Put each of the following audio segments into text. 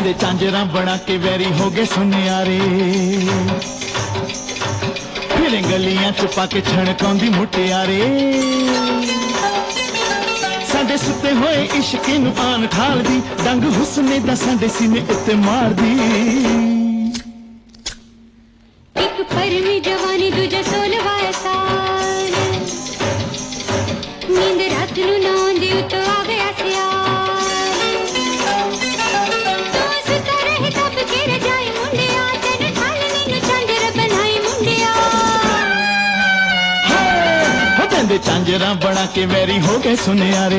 ਕਹਿੰਦੇ ਚਾਂਜਰਾ ਬਣਾ ਕੇ ਵੈਰੀ ਹੋ ਗਏ ਸੁਨਿਆਰੇ फिर गलियां च पाके छणकाउंदी मुटियारे साडे सुते होए इश्क नूं आन ठालदी डंग हुस्ने दा साडे सीने उत्ते मारदी एक परवी जवानी दूजा 16वां साल नींद रात नूं ना आंदी उत्तों आ गया सियाल तू सुता रहे तब के रजाई मुंडिया तेन ठालनी नूं चांजर बनाई मुंडिया कहंदे चांजरा बना के वैरी हो गए सुनियारे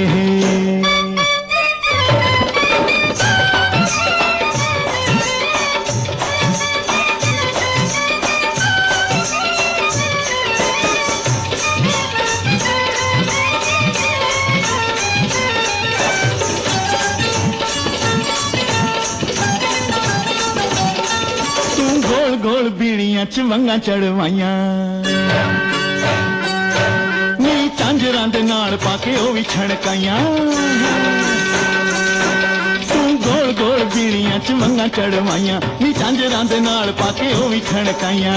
तू गोल गोल बीड़ियां च वंगा चढ़वाइया झांजरां दे नाल पाके ओ भी छणकाइयां तू गोल गोल बीड़ियां च वंगा चढ़वाइयां नी झांजरां दे नाल पाके ओ भी छणकाइयां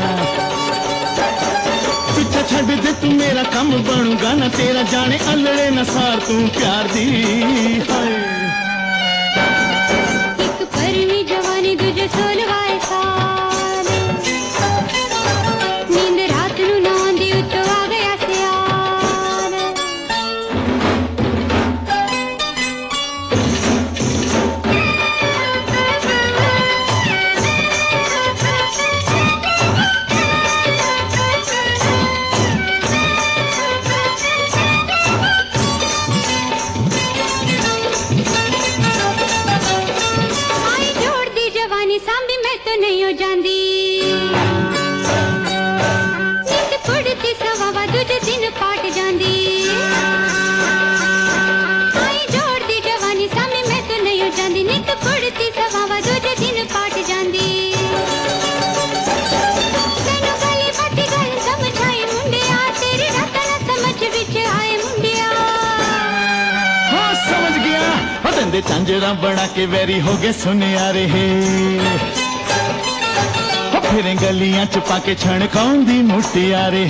पिछा छड्ड दे तू मेरा कम बनूगा ना तेरा जाने अल्लड़े न सार तू प्यार दी हाय एक परवी जवानी दूजे 16वां साल नींद रात नूं ना आंदी उत्तों आ गया सांभी मैं तो नहीं हो जांदी नींद कुड़ती सवावा दूजे दिन पाट जांदी आई जोड़ दी जवानी सांभी मैं तो नहीं हो जांदी नींद कुड़ती सवावा दूजे दिन पाट जांदी तेनू गली बाती गल समझाई मुंडिया तेरी रात ना समझ विच आए मुंडिया हाँ समझ गया कहंदे चांजरा बना के वैरी हो गए सुनियारे फिर गलियां च पाके छणकाउंदी मुटियारे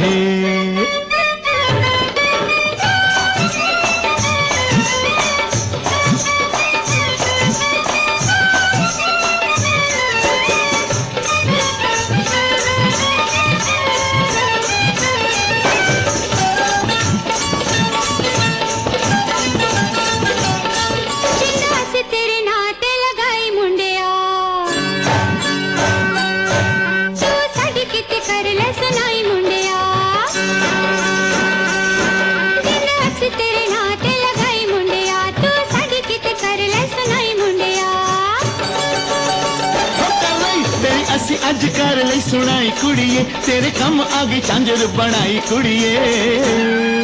असी अज कर लई सुनाई कुड़िए तेरे कम आ गई झांजर बनाई कुड़िए